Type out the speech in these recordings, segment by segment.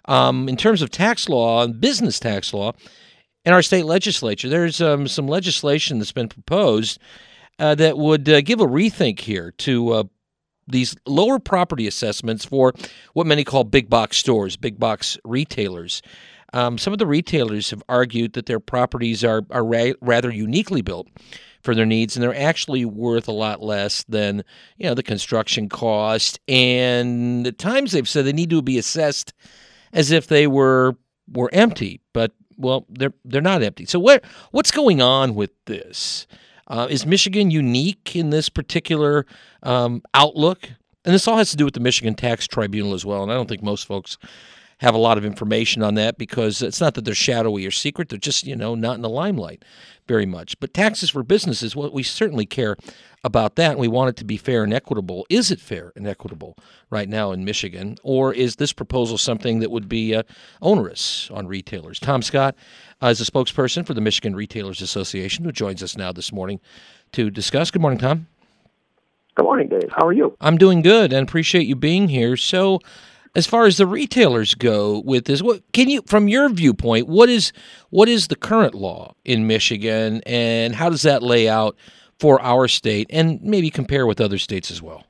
In terms of tax law and business tax law, in our state legislature, there's some legislation that's been proposed that would give a rethink here to these lower property assessments for what many call big box stores, big box retailers. Some of the retailers have argued that their properties are rather uniquely built for their needs, and they're actually worth a lot less than the construction cost. And at times they've said they need to be assessed as if they were empty, but they're not empty. So what's going on with this? Is Michigan unique in this particular outlook? And this all has to do with the Michigan Tax Tribunal as well. And I don't think most folks have a lot of information on that because it's not that they're shadowy or secret. They're just, not in the limelight very much. But taxes for businesses, well, we certainly care about that, and we want it to be fair and equitable. Is it fair and equitable right now in Michigan, or is this proposal something that would be onerous on retailers? Tom Scott is a spokesperson for the Michigan Retailers Association, who joins us now this morning to discuss. Good morning, Tom. Good morning, Dave. How are you? I'm doing good and appreciate you being here. So, as far as the retailers go with this, can you, from your viewpoint, what is the current law in Michigan, and how does that lay out for our state, and maybe compare with other states as well?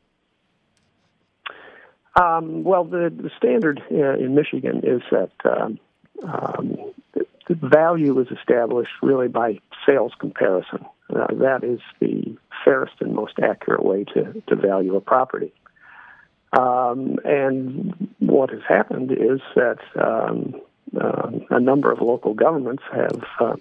Well, the standard in Michigan is that the value is established really by sales comparison. That is the fairest and most accurate way to value a property. And what has happened is that a number of local governments have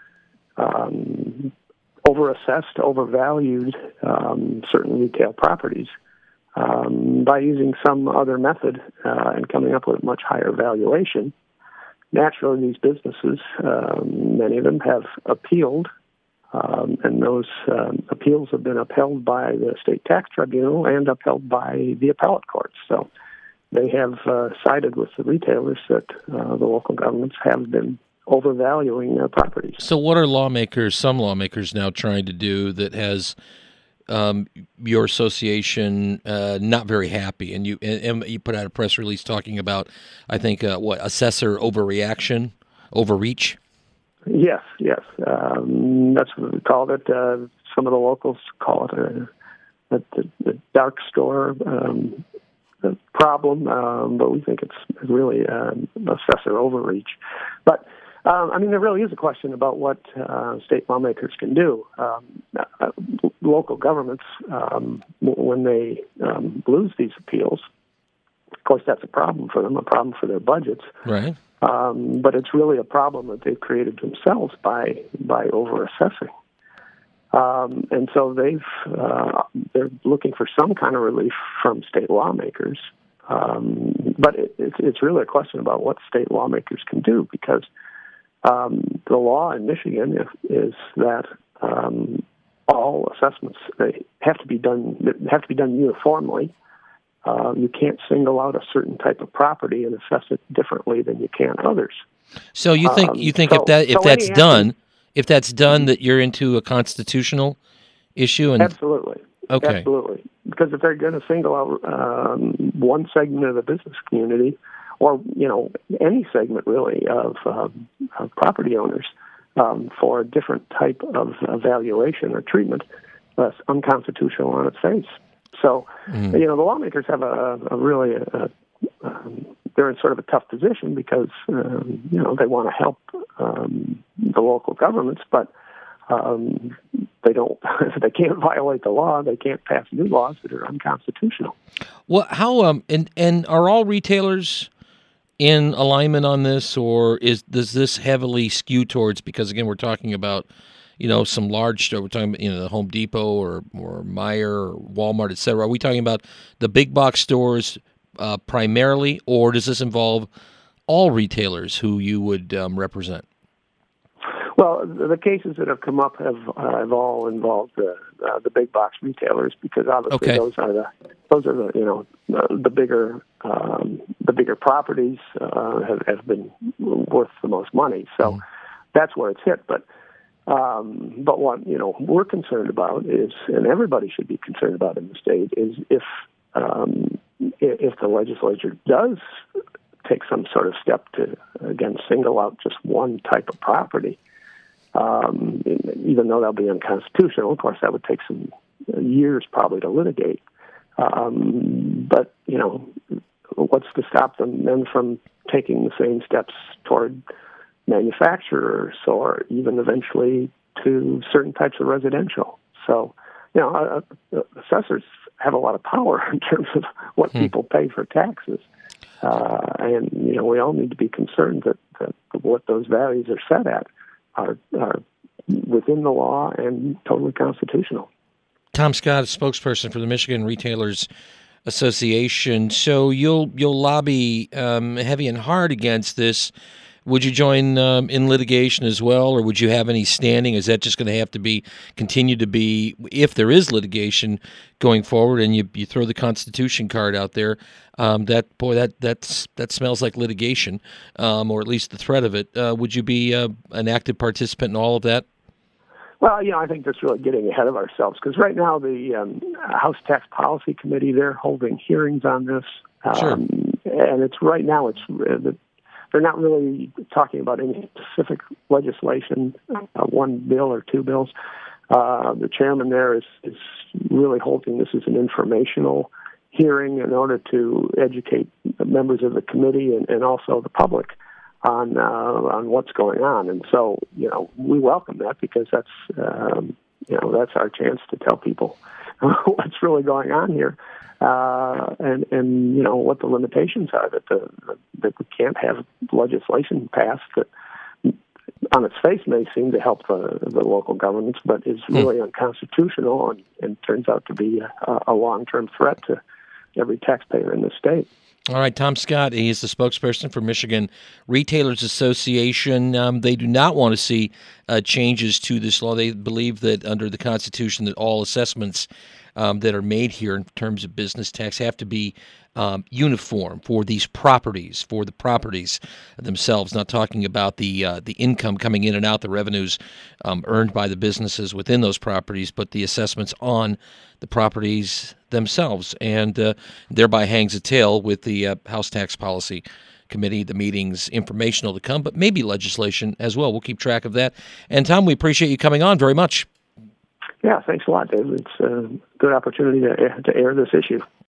overassessed, overvalued certain retail properties by using some other method and coming up with a much higher valuation. Naturally, these businesses, many of them have appealed, and those appeals have been upheld by the state tax tribunal and upheld by the appellate courts. So they have sided with the retailers that the local governments have been overvaluing their properties. So what are some lawmakers now trying to do that has your association not very happy? And you put out a press release talking about, I think, assessor overreach? Yes. That's what we called it. Some of the locals call it the dark store problem, but we think it's really assessor overreach. But there really is a question about what state lawmakers can do. Local governments, when they lose these appeals, of course, that's a problem for them, a problem for their budgets. Right. But it's really a problem that they've created themselves by overassessing. And so they're looking for some kind of relief from state lawmakers. But it's really a question about what state lawmakers can do, because the law in Michigan is that all assessments they have to be done uniformly. You can't single out a certain type of property and assess it differently than you can others. So you think if that's done, that you're into a constitutional issue? And absolutely. Okay. Absolutely. Because if they're going to single out one segment of the business community, or any segment really of property owners for a different type of evaluation or treatment, that's unconstitutional on its face. So, the lawmakers have they're in sort of a tough position because, they want to help the local governments, but they can't violate the law. They can't pass new laws that are unconstitutional. Well, how and are all retailers in alignment on this, or does this heavily skew towards, because again, we're talking about some large store, we're talking about the Home Depot or Meijer or Walmart, et cetera. Are we talking about the big box stores primarily, or does this involve all retailers who you would represent? Well, the cases that have come up have all involved the big box retailers, because obviously those are the bigger properties have been worth the most money. So that's where it's hit. But what we're concerned about is, and everybody should be concerned about in the state, is if the legislature does take some sort of step to, again, single out just one type of property, even though that'll be unconstitutional. Of course, that would take some years probably to litigate. But, what's to stop them then from taking the same steps toward manufacturers or even eventually to certain types of residential? So, assessors have a lot of power in terms of what people pay for taxes. And, we all need to be concerned that what those values are set at are within the law and totally constitutional. Tom Scott, spokesperson for the Michigan Retailers Association. So you'll lobby heavy and hard against this. Would you join in litigation as well, or would you have any standing? Is that just going to have to continue to be, if there is litigation going forward, and you throw the Constitution card out there? That smells like litigation, or at least the threat of it. Would you be an active participant in all of that? Well, I think that's really getting ahead of ourselves, because right now the House Tax Policy Committee, they're holding hearings on this. Sure. And they're not really talking about any specific legislation, one bill or two bills. The chairman there is really holding this as an informational hearing in order to educate members of the committee and also the public on what's going on. And so, we welcome that, because that's our chance to tell people what's really going on here. And what the limitations are, that we can't have legislation passed that on its face may seem to help the local governments, but is really unconstitutional and turns out to be a long-term threat to every taxpayer in the state. All right, Tom Scott, he is the spokesperson for Michigan Retailers Association. They do not want to see changes to this law. They believe that under the Constitution that all assessments that are made here in terms of business tax have to be uniform for these properties, for the properties themselves, not talking about the income coming in and out, the revenues earned by the businesses within those properties, but the assessments on the properties themselves, and thereby hangs a tail with the House Tax Policy Committee, the meetings, informational to come, but maybe legislation as well. We'll keep track of that. And Tom, we appreciate you coming on very much. Yeah, thanks a lot, David. It's a good opportunity to air this issue.